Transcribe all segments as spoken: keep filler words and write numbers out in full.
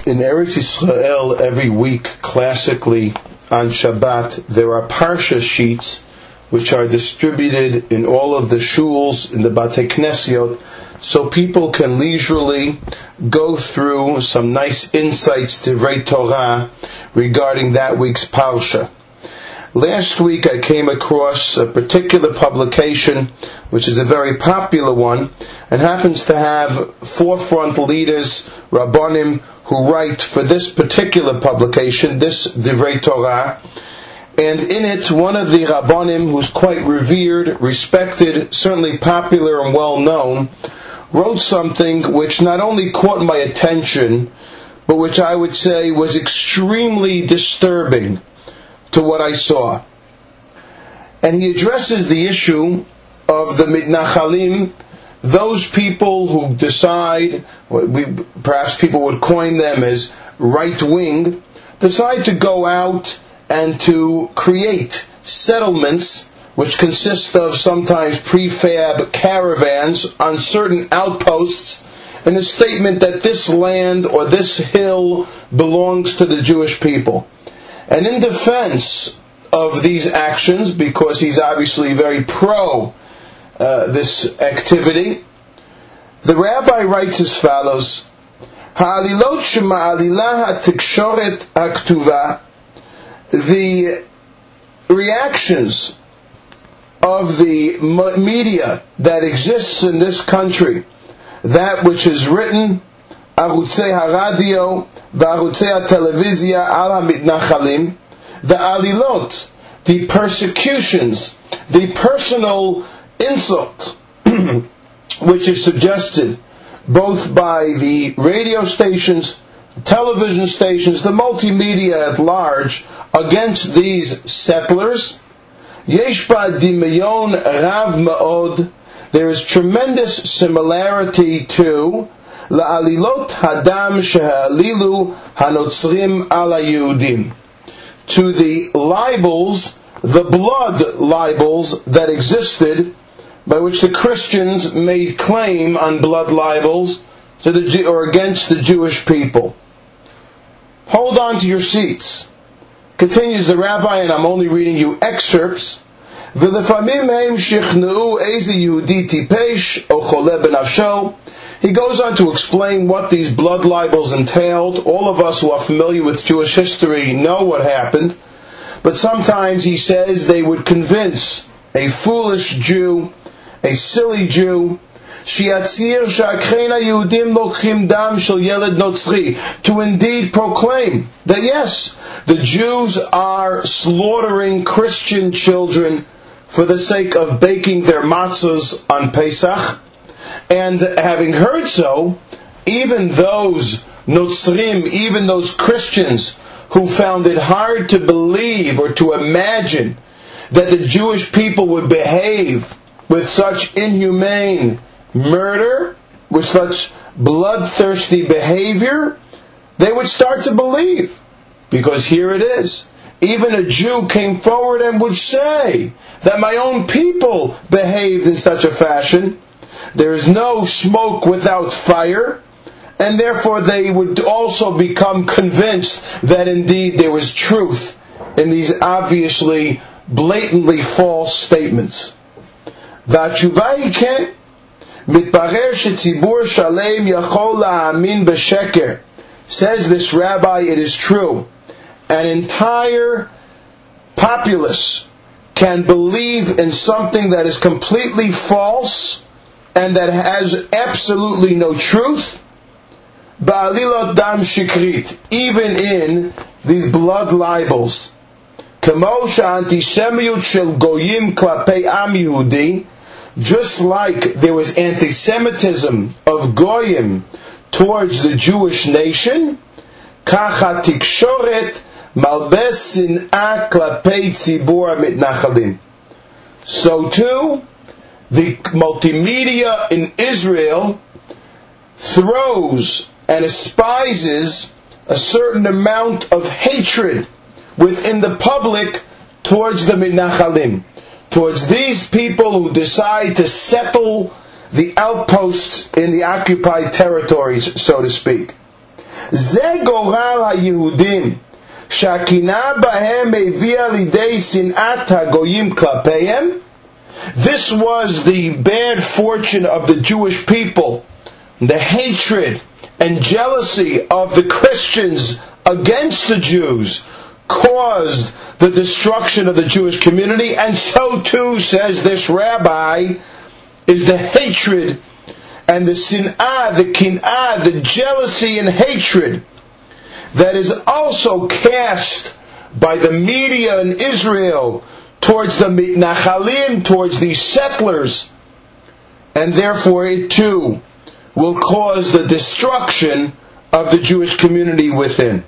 In Eretz Yisrael, every week, classically, on Shabbat, there are Parsha sheets which are distributed in all of the shuls, in the Batei Knesiot, so people can leisurely go through some nice insights, Divrei Torah, regarding that week's Parsha. Last week I came across a particular publication, which is a very popular one, and happens to have forefront leaders, Rabbanim, who write for this particular publication, this Divrei Torah, and in it one of the Rabbanim, who's quite revered, respected, certainly popular and well known, wrote something which not only caught my attention, but which I would say was extremely disturbing to what I saw. And he addresses the issue of the mitnachalim, those people who decide, we, perhaps people would coin them as right-wing, decide to go out and to create settlements which consist of sometimes prefab caravans on certain outposts, in a statement that this land or this hill belongs to the Jewish people. And in defense of these actions, because he's obviously very pro uh, this activity, the rabbi writes as follows: Ha'alilot shema'alilah ha'tikshoret ha'ktuva, the reactions of the media that exists in this country, that which is written, Arutzei haradio, v'arutzei ha'televizia al ha'mitnachalim, the alilot, the persecutions, the personal insult, which is suggested both by the radio stations, television stations, the multimedia at large, against these settlers. Yesh ba dimayon rav ma'od, there is tremendous similarity to la'alilot hadam sheha'alilu hanotzrim ala Yehudim, to the libels, the blood libels that existed, by which the Christians made claim on blood libels to the or against the Jewish people. Hold on to your seats. Continues the rabbi, and I'm only reading you excerpts. V'lefamim heim shichneu eze Yehudi tipesh o chole benafsho. He goes on to explain what these blood libels entailed. All of us who are familiar with Jewish history know what happened. But sometimes he says they would convince a foolish Jew, a silly Jew, shiatzir sha'akreina Yehudim lochim dam shel yeled notzri, to indeed proclaim that yes, the Jews are slaughtering Christian children for the sake of baking their matzahs on Pesach. And having heard so, even those Notzrim, even those Christians who found it hard to believe or to imagine that the Jewish people would behave with such inhumane murder, with such bloodthirsty behavior, they would start to believe. Because here it is. Even a Jew came forward and would say that my own people behaved in such a fashion. There is no smoke without fire, and therefore they would also become convinced that indeed there was truth in these obviously, blatantly false statements. והתשובה היא כן, מתברר שציבור שלם יכול להאמין בשקר. Says this rabbi, it is true. An entire populace can believe in something that is completely false and that has absolutely no truth. Ba'alilot dam shikrit, even in these blood libels. Kamo she'antisemiyut shel goyim klapei am Yehudi, just like there was anti-Semitism of goyim towards the Jewish nation, kacha tikshoret malbes sin'a klapei tzibur mitnachalim. So too, the multimedia in Israel throws and aspises a certain amount of hatred within the public towards the mitnachalim, towards these people who decide to settle the outposts in the occupied territories, so to speak. זה גורל היהודים, שהקנאה בהם הביאה לידי שנאת הגויים כלפיהם. This was the bad fortune of the Jewish people, the hatred and jealousy of the Christians against the Jews caused the destruction of the Jewish community, and so too, says this rabbi, is the hatred and the sin'ah, the kin'ah, the jealousy and hatred that is also cast by the media in Israel towards the Nachalim, towards these settlers, and therefore it too will cause the destruction of the Jewish community within.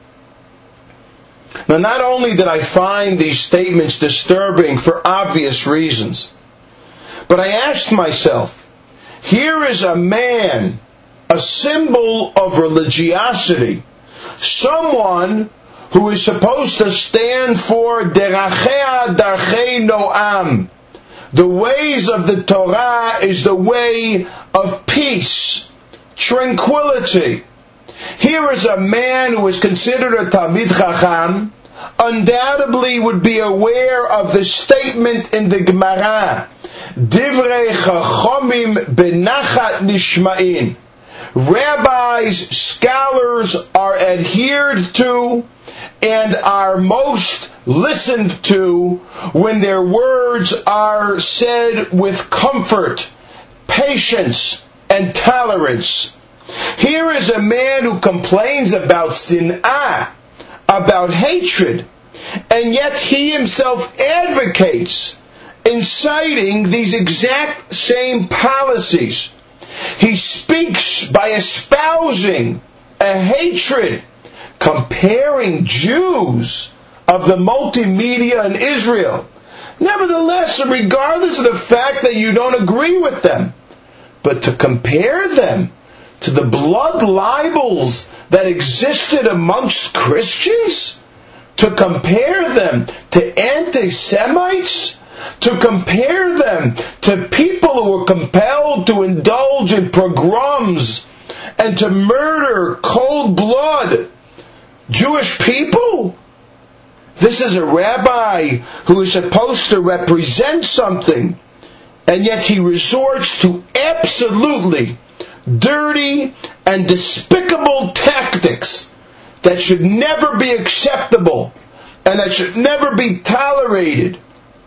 Now, not only did I find these statements disturbing for obvious reasons, but I asked myself, here is a man, a symbol of religiosity, someone who is supposed to stand for derachea darchei noam. The ways of the Torah is the way of peace, tranquility. Here is a man who is considered a Talmid Chacham, undoubtedly would be aware of the statement in the Gemara, Divrei Chachomim benachat nishma'in. Rabbis, scholars are adhered to and are most listened to when their words are said with comfort, patience, and tolerance. Here is a man who complains about sin'ah, about hatred, and yet he himself advocates inciting these exact same policies. He speaks by espousing a hatred, comparing Jews of the multimedia in Israel. Nevertheless, regardless of the fact that you don't agree with them, but to compare them to the blood libels that existed amongst Christians, to compare them to anti-Semites, to compare them to people who were compelled to indulge in pogroms and to murder cold blood Jewish people. This is a rabbi who is supposed to represent something, and yet he resorts to absolutely dirty and despicable tactics that should never be acceptable and that should never be tolerated,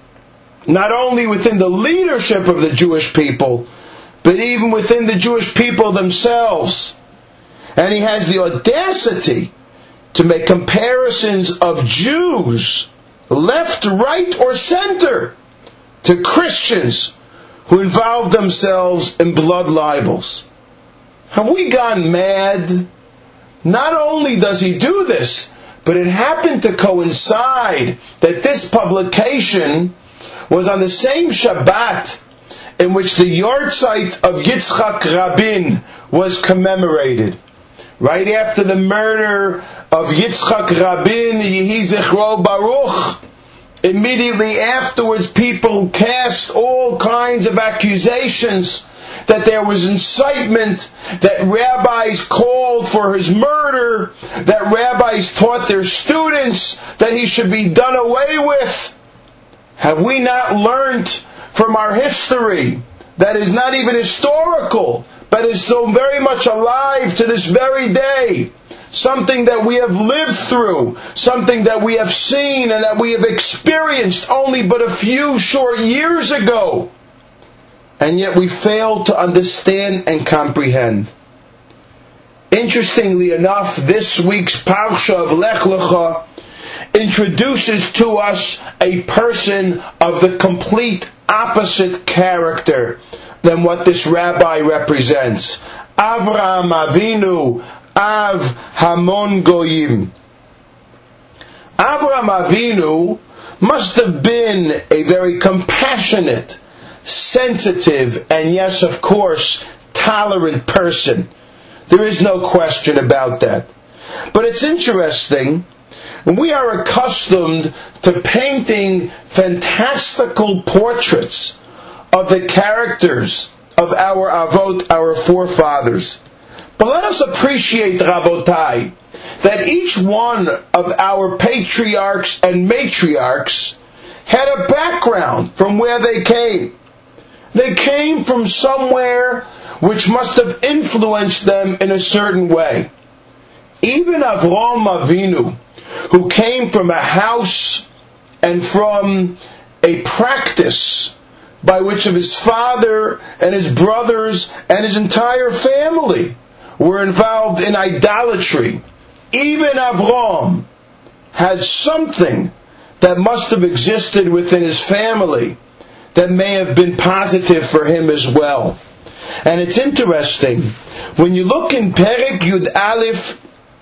not only within the leadership of the Jewish people, but even within the Jewish people themselves. And he has the audacity to make comparisons of Jews, left, right, or center, to Christians who involve themselves in blood libels. Have we gone mad? Not only does he do this, but it happened to coincide that this publication was on the same Shabbat in which the yahrzeit of Yitzchak Rabin was commemorated. Right after the murder of Yitzchak Rabin, Yehi Zichro Baruch, immediately afterwards people cast all kinds of accusations that there was incitement, that rabbis called for his murder, that rabbis taught their students that he should be done away with. Have we not learned from our history that is not even historical, but is so very much alive to this very day? Something that we have lived through, something that we have seen and that we have experienced only but a few short years ago. And yet we fail to understand and comprehend. Interestingly enough, this week's Parsha of Lech Lecha introduces to us a person of the complete opposite character than what this rabbi represents. Avraham Avinu, Av Hamon Goyim. Avraham Avinu must have been a very compassionate, sensitive, and yes, of course, tolerant person. There is no question about that. But it's interesting, we are accustomed to painting fantastical portraits of the characters of our avot, our forefathers. But let us appreciate, Rabotai, that each one of our patriarchs and matriarchs had a background from where they came. They came from somewhere which must have influenced them in a certain way. Even Avraham Avinu, who came from a house and from a practice by which of his father and his brothers and his entire family were involved in idolatry, even Avraham had something that must have existed within his family that may have been positive for him as well. And it's interesting, when you look in Perek Yud Aleph,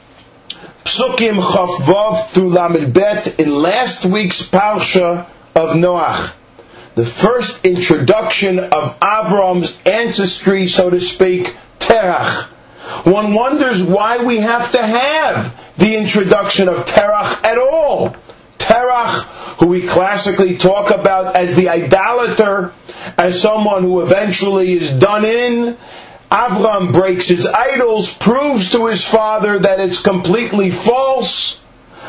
Psukim Chof Vav through Lamed Bet, in last week's Parsha of Noach, the first introduction of Avram's ancestry, so to speak, Terach. One wonders why we have to have the introduction of Terach at all. Terach, who we classically talk about as the idolater, as someone who eventually is done in. Avram breaks his idols, proves to his father that it's completely false.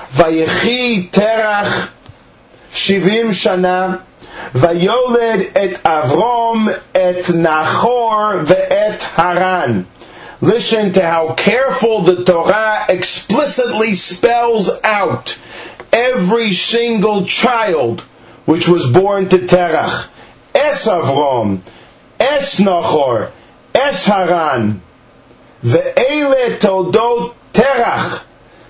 Vayechi Terach shivim shana, vayoled et Avram et Nachor ve'et Haran. Listen to how careful the Torah explicitly spells out every single child which was born to Terach. Es Avram, Es Nachor, Es Haran, Ve'ele Toldot Terach.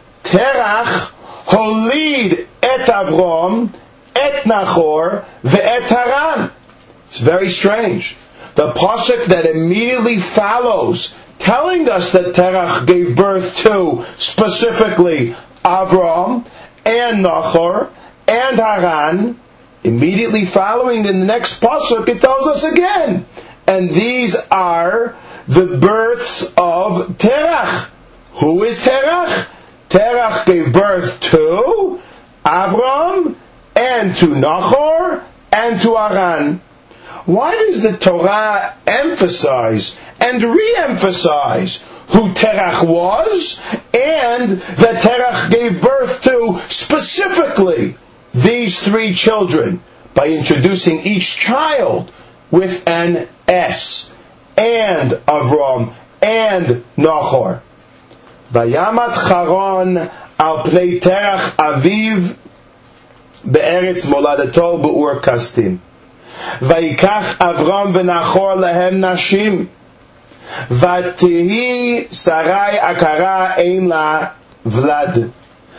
Terach holid et Avram, et Nachor, ve'et Haran. It's very strange. The pasuk that immediately follows, telling us that Terach gave birth to specifically Avram and Nachor and Haran, immediately following in the next pasuk, it tells us again. And these are the births of Terach. Who is Terach? Terach gave birth to Avram and to Nachor and to Haran. Why does the Torah emphasize and re-emphasize who Terach was and that Terach gave birth to specifically these three children by introducing each child with an S, and Avram, and Nachor? Vayamat Charon al pnei Terach aviv be'eretz moladato be'ur kastim. Vayikach Avram v'Nachor lehem nashim. Vatihi Sarai akara ein la vlad.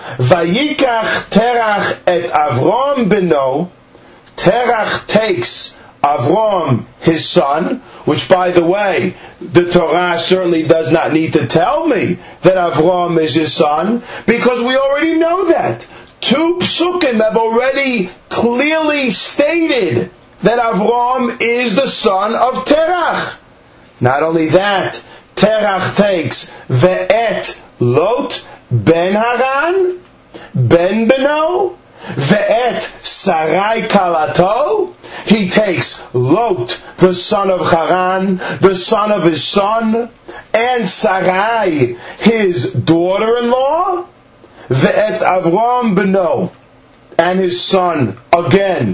Vayikach Terach et Avram beno. Terach takes Avram, his son, which, by the way, the Torah certainly does not need to tell me that Avram is his son, because we already know that. Two psukim have already clearly stated that Avram is the son of Terach. Not only that, Terach takes Ve'et Lot ben Haran, ben Beno, Ve'et Sarai Kalato. He takes Lot, the son of Haran, the son of his son, and Sarai, his daughter-in-law, Ve'et Avram Beno, and his son, again,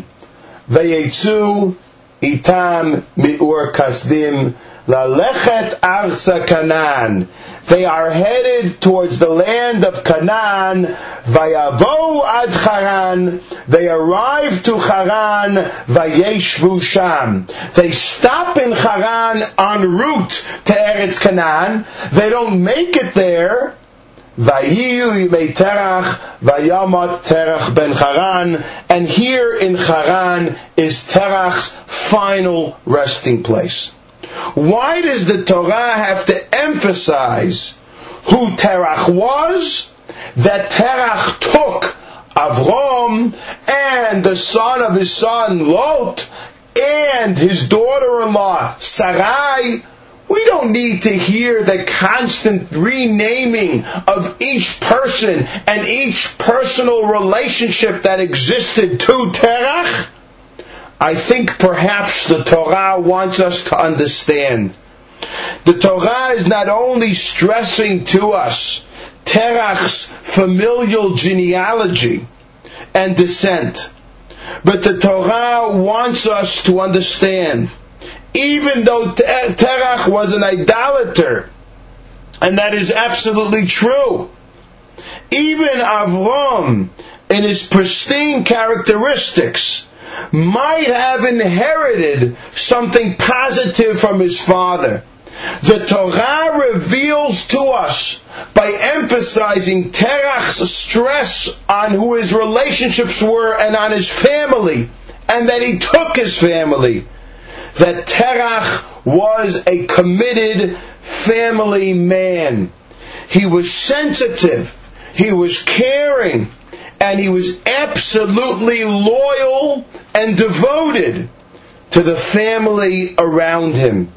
Ve'yetzu itam mi'ur kasdim, Lalechet arza Canaan. They are headed towards the land of Canaan. Vayavo ad Haran. They arrive to Haran. Vayeshvu sham. They stop in Haran en route to Eretz Canaan. They don't make it there. Vayiyu yimei Terach. Vayamat Terach ben Haran. And here in Haran is Terach's final resting place. Why does the Torah have to emphasize who Terach was? That Terach took Avram and the son of his son Lot and his daughter-in-law Sarai. We don't need to hear the constant renaming of each person and each personal relationship that existed to Terach. I think perhaps the Torah wants us to understand The Torah is not only stressing to us Terach's familial genealogy and descent, but the Torah wants us to understand, even though Terach was an idolater, and that is absolutely true, even Avram, in his pristine characteristics, might have inherited something positive from his father. The Torah reveals to us, by emphasizing Terach's stress on who his relationships were and on his family, and that he took his family, that Terach was a committed family man. He was sensitive, he was caring, and he was absolutely loyal and devoted to the family around him.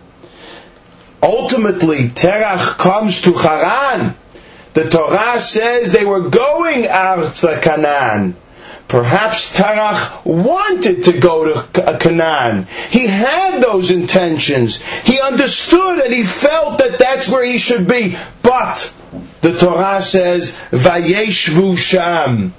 Ultimately, Terach comes to Haran. The Torah says they were going Arza Canaan. Perhaps Terach wanted to go to Canaan. He had those intentions. He understood and he felt that that's where he should be. But the Torah says, Vayeshvu Sham.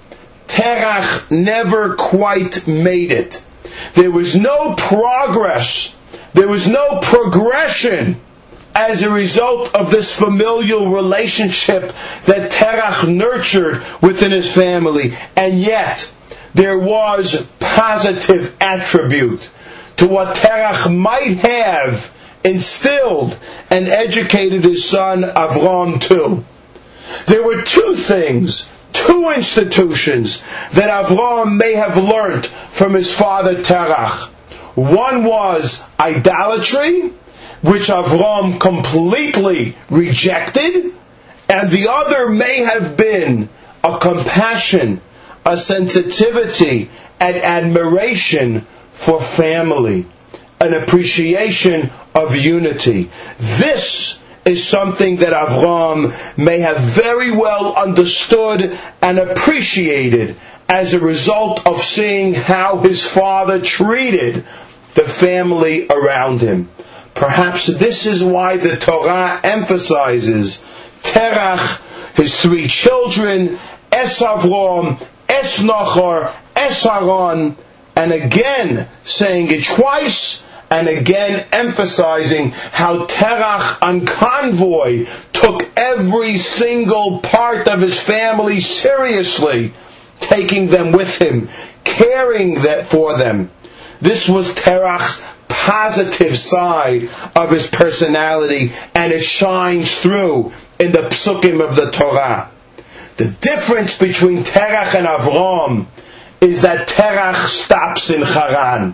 Terach never quite made it. There was no progress. There was no progression as a result of this familial relationship that Terach nurtured within his family. And yet, there was positive attribute to what Terach might have instilled and educated his son Avram to. There were two things, two institutions that Avram may have learnt from his father Terach. One was idolatry, which Avram completely rejected, and the other may have been a compassion, a sensitivity, and admiration for family, an appreciation of unity. This is something that Avram may have very well understood and appreciated as a result of seeing how his father treated the family around him. Perhaps this is why the Torah emphasizes Terach, his three children, Es Avram, Es Nachor, Es Haran, and again saying it twice, and again emphasizing how Terach on convoy took every single part of his family seriously, taking them with him, caring for them. This was Terach's positive side of his personality, and it shines through in the psukim of the Torah. The difference between Terach and Avram is that Terach stops in Haran.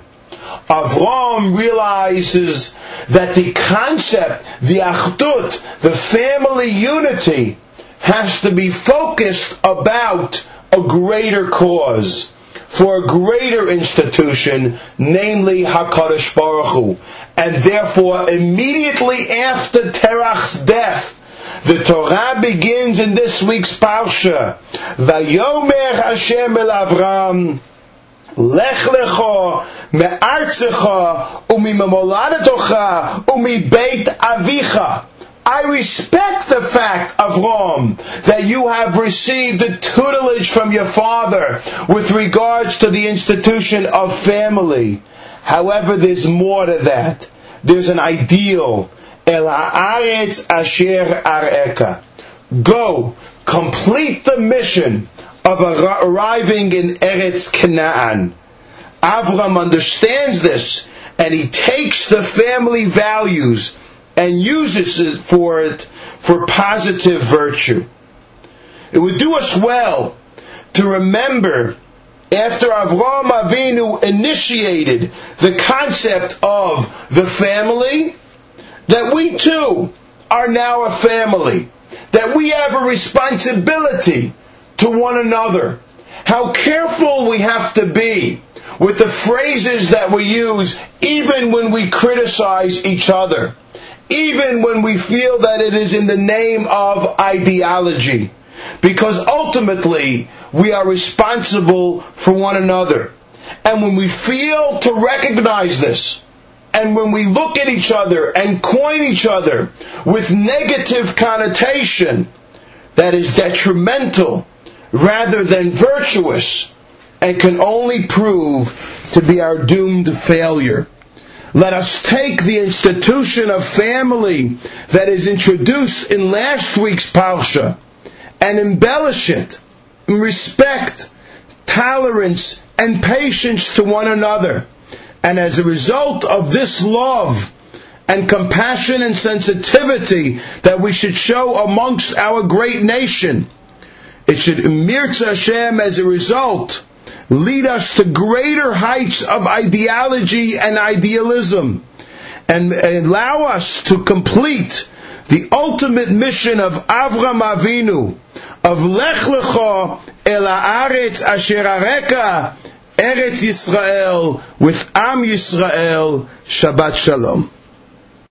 Avram realizes that the concept, the achdut, the family unity, has to be focused about a greater cause, for a greater institution, namely HaKadosh Baruch Hu. And therefore, immediately after Terach's death, the Torah begins in this week's Parsha, Vayomer Hashem el Avram, Lech lecho me'artzecha u'mimoladatecha u'mibeit avicha. I respect the fact, Avram, that you have received the tutelage from your father with regards to the institution of family. However, there's more to that. There's an ideal. El haaretz asher areka. Go, complete the mission of arriving in Eretz Canaan. Avram understands this, and he takes the family values and uses it for it for positive virtue. It would do us well to remember, after Avraham Avinu initiated the concept of the family, that we too are now a family, that we have a responsibility to one another. How careful we have to be with the phrases that we use, even when we criticize each other, even when we feel that it is in the name of ideology, because ultimately we are responsible for one another. And when we fail to recognize this, And when we look at each other and coin each other with negative connotation that is detrimental rather than virtuous and can only prove to be our doomed failure. Let us take the institution of family that is introduced in last week's Parsha and embellish it in respect, tolerance, and patience to one another. And as a result of this love and compassion and sensitivity that we should show amongst our great nation, it should, Mirza Hashem, as a result, lead us to greater heights of ideology and idealism, and allow us to complete the ultimate mission of Avram Avinu, of Lech Lecha el haaretz asher areka Eretz Yisrael, with Am Yisrael. Shabbat Shalom.